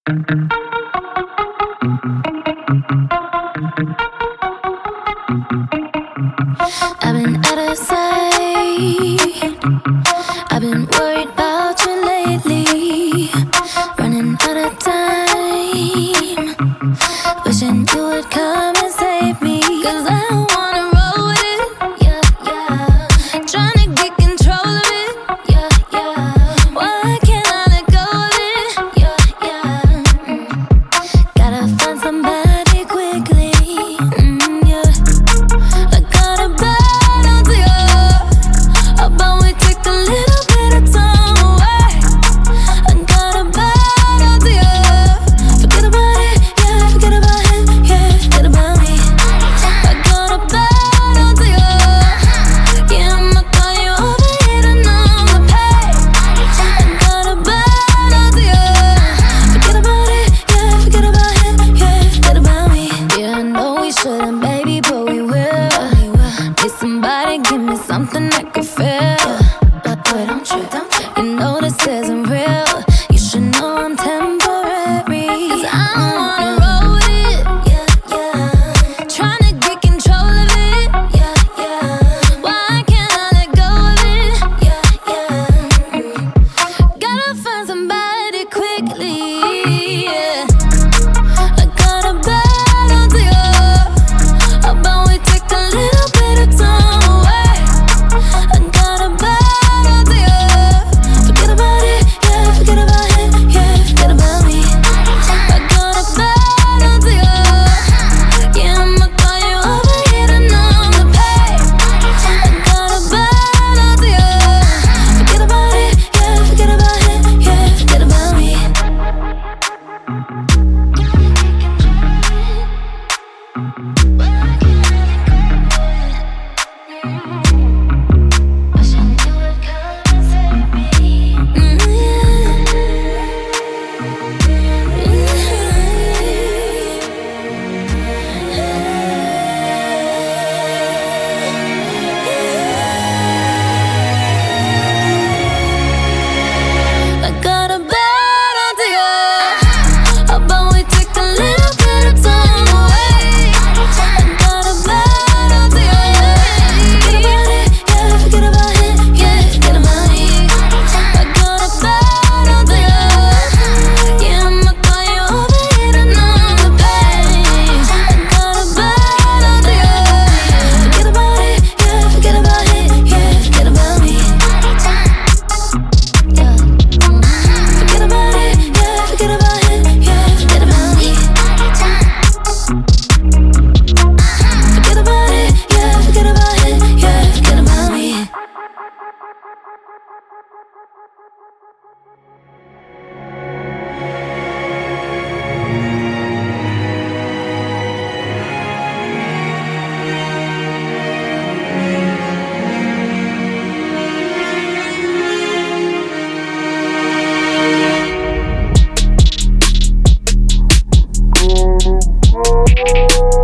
I've been out of sight. I've been worried about you lately. Running out of time. Wishing you would come and save me. 'Cause I don't wanna roll with it. Yeah, yeah. Trying to get control of it. Yeah, yeah. Why can't I let go of it? Yeah, yeah. Gotta find somebody quickly. Yeah. I got a bad idea about we take a little bit of time away. I got a bad idea. Forget about it, yeah. Forget about him, yeah. Forget about me. I got a bad idea. Yeah, I'ma call you over here and I'ma pay. I got a bad idea. Forget about it, yeah. Forget about him, yeah. Forget about me. Yeah, I know we shouldn't, baby, but we will. Need somebody, give me something I can feel. But don't you? You know this isn't real. You should know I'm temporary. 'Cause I don't wanna roll with it. Yeah, yeah. Tryna get control of it. Yeah, yeah. Why can't I let go of it? Yeah, yeah. Gotta find somebody quickly. Yeah. I got a bad idea about we take a little bit of time away. I got a bad idea. Forget about it, yeah. Forget about him, yeah. Forget about me. I got a bad idea. Yeah, I'ma call you over here and I'ma pay. I got a bad idea. Forget about it, yeah. Forget about him, yeah. Forget about me. I got a bad idea about we take a little bit of time away. I got a bad idea. Forget about it, yeah. Forget about him, yeah. Forget about me. I got a bad idea. Yeah, I'ma call you over here and I'ma pay. I got a bad idea. Forget about it, yeah. Forget about him, yeah. Forget about me. Yeah. Forget about it, yeah. Forget about him, yeah. Forget about me. Forget about it, yeah. Forget about him, yeah. Forget about me. Oh,